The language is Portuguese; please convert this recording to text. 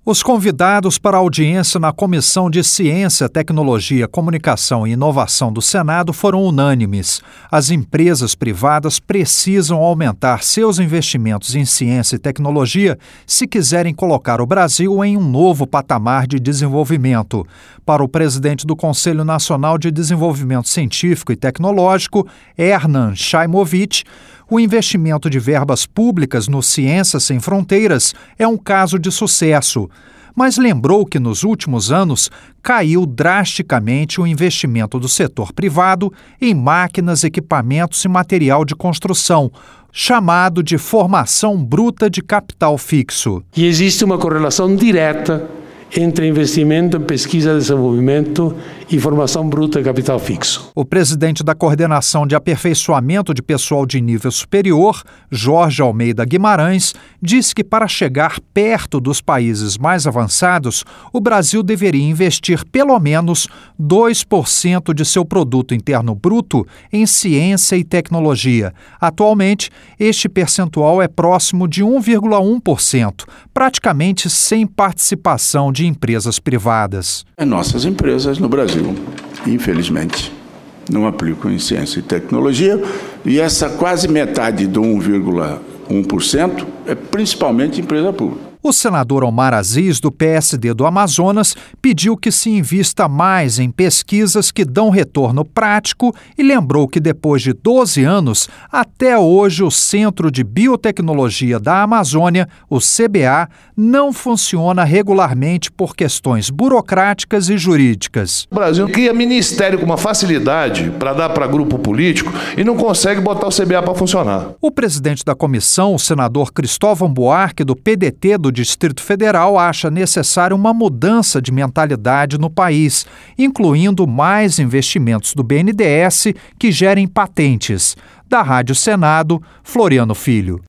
Os convidados para a audiência na Comissão de Ciência, Tecnologia, Comunicação e Inovação do Senado foram unânimes. As empresas privadas precisam aumentar seus investimentos em ciência e tecnologia se quiserem colocar o Brasil em um novo patamar de desenvolvimento. Para o presidente do Conselho Nacional de Desenvolvimento Científico e Tecnológico, Hernan Shaimovich, o investimento de verbas públicas no Ciências Sem Fronteiras é um caso de sucesso, mas lembrou que nos últimos anos caiu drasticamente o investimento do setor privado em máquinas, equipamentos e material de construção, chamado de formação bruta de capital fixo. E existe uma correlação direta entre investimento em pesquisa e desenvolvimento e formação bruta de capital fixo. O presidente da Coordenação de Aperfeiçoamento de Pessoal de Nível Superior, Jorge Almeida Guimarães, disse que para chegar perto dos países mais avançados, o Brasil deveria investir pelo menos 2% de seu produto interno bruto em ciência e tecnologia. Atualmente, este percentual é próximo de 1,1%, praticamente sem participação de empresas privadas. Nossas empresas no Brasil, infelizmente, não aplicam em ciência e tecnologia, e essa quase metade do 1,1% é principalmente empresa pública. O senador Omar Aziz, do PSD do Amazonas, pediu que se invista mais em pesquisas que dão retorno prático e lembrou que depois de 12 anos, até hoje o Centro de Biotecnologia da Amazônia, o CBA, não funciona regularmente por questões burocráticas e jurídicas. O Brasil cria ministério com uma facilidade para dar para grupo político e não consegue botar o CBA para funcionar. O presidente da comissão, o senador Cristóvão Buarque, do PDT do Distrito Federal, acha necessária uma mudança de mentalidade no país, incluindo mais investimentos do BNDES que gerem patentes. Da Rádio Senado, Floriano Filho.